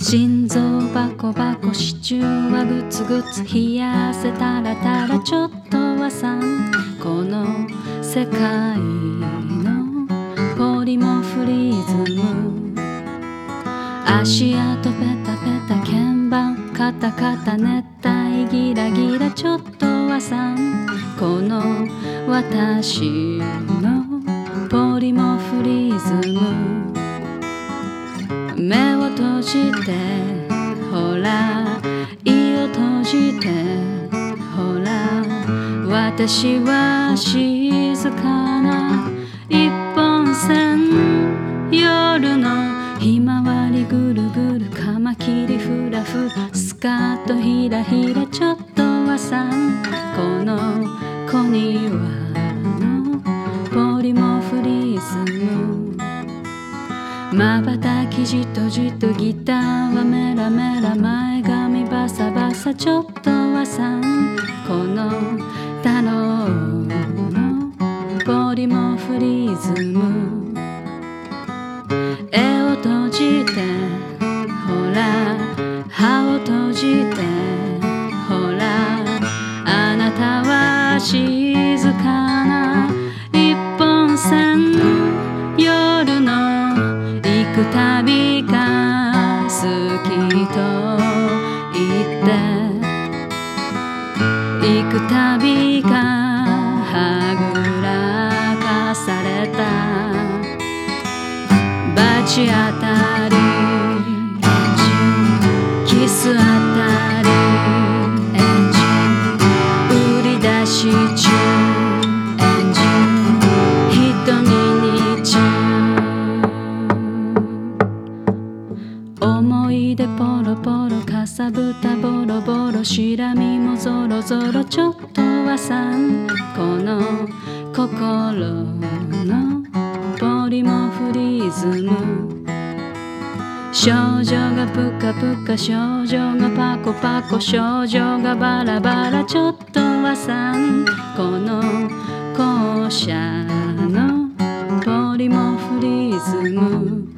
心臓バコバコシチューはグツグツ冷やせたらたらちょっとはさんこの世界のポリモフリズム足跡ペタペタ鍵盤カタカタ熱帯ギラギラちょっとはさんこの私のポリモフリズム目を閉じてほら胃を閉じてほら私は静かな一本線夜のひまわりぐるぐるカマキリフラフスカートひらひらちょっとはさんこの小庭のポリモフリズム瞬きじとじとギターはメラメラ前髪バサバサちょっとはさんこの太郎のポリモフリズム絵を閉じてほら歯を閉じてほらあなたは静かな一本線夜の行くたびが好きと言って行くたびがはぐらかされたバチ当たりキス当たりエンジン売り出し中エンジン瞳に中思い出ポロポロかさぶたボロボロしらみもゾロゾロちょっとはさんこの心のポリモフリズム少女がプカプカ少女がパコパコ少女がバラバラちょっとはさんこの校舎のポリモフリズム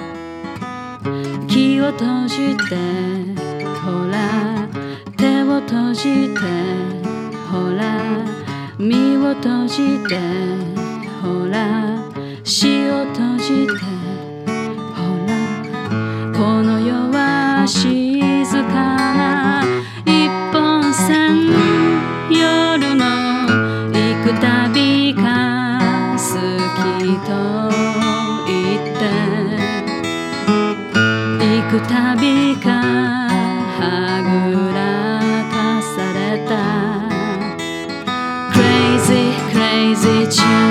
気を閉じてほら手を閉じてほら身を閉じてほら死を閉じてほらこの世は静かな一本線夜の行くたびが好きと言って行くたびがはぐらかされた Crazy crazy child